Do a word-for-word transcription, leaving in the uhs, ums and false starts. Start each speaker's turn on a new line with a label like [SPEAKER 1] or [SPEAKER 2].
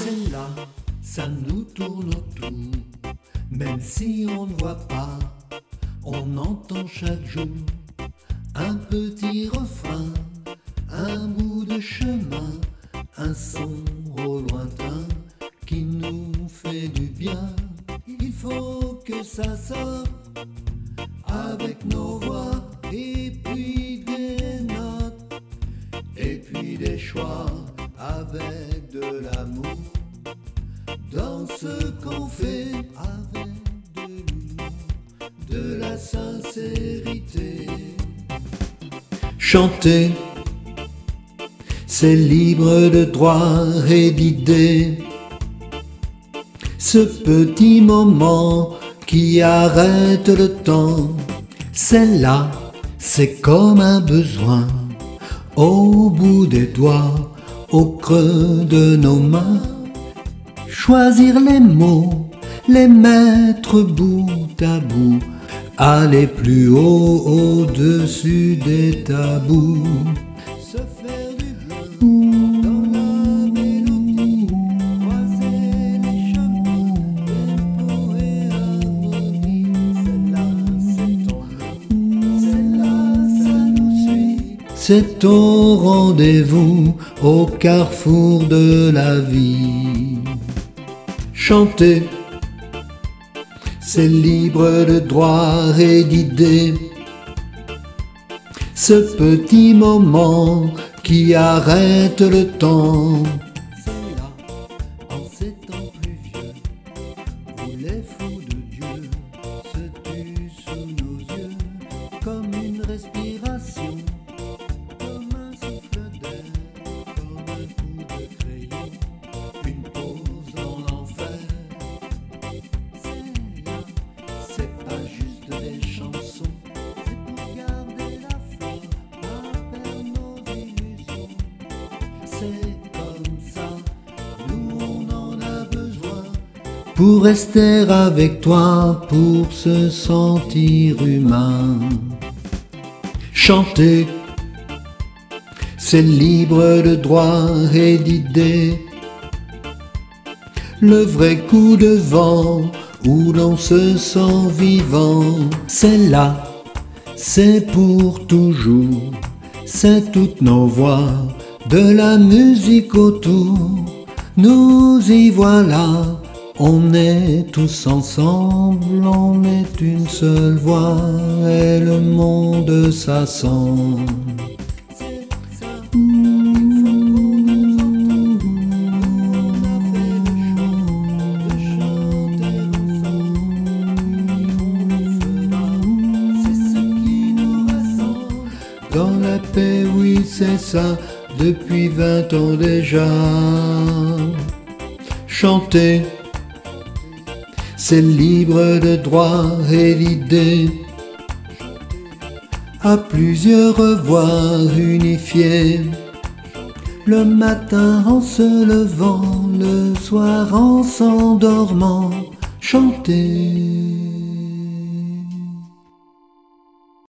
[SPEAKER 1] c'est là, ça nous tourne autour. Même si on ne voit pas, on entend chaque jour un petit refrain, un bout de chemin, un son au lointain qui nous fait du bien. Il faut que ça sorte avec nos voix et puis des notes et puis des choix avec de l'amour dans ce qu'on fait, avec de l'humour, de la sincérité. Chanter, c'est libre de droit et d'idées. Ce petit moment qui arrête le temps, c'est là, c'est comme un besoin, au bout des doigts, au creux de nos mains. Choisir les mots, les mettre bout à bout, aller plus haut au-dessus des tabous. Se faire du bien dans la mélodie, croiser les chemins, tempo et harmonie. C'est là, c'est ton nom, c'est là, ça nous suit. C'est au rendez-vous, au carrefour de la vie. Chanter, c'est libre de droit et d'idées. Ce petit moment qui arrête le temps, c'est là, en ces temps pluvieux, où les fous de Dieu se tuent sous nos yeux, comme une respiration, comme un souffle d'air, comme un coup de crayon, une pause dans l'enfer. C'est là, c'est pas juste des chansons, c'est pour garder la foi, pas perdre nos illusions. C'est comme ça, nous on en a besoin, pour rester avec toi, pour se sentir humain. Chanter, c'est libre de droit et d'idées. Le vrai coup de vent où l'on se sent vivant, c'est là, c'est pour toujours, c'est toutes nos voix, de la musique autour. Nous y voilà, on est tous ensemble, on est une seule voix et le monde s'assemble. Dans la paix, oui, c'est ça, depuis vingt ans déjà. Chanter, c'est libre de droit et d'idées. À plusieurs voix unifiées, le matin en se levant, le soir en s'endormant, chanter.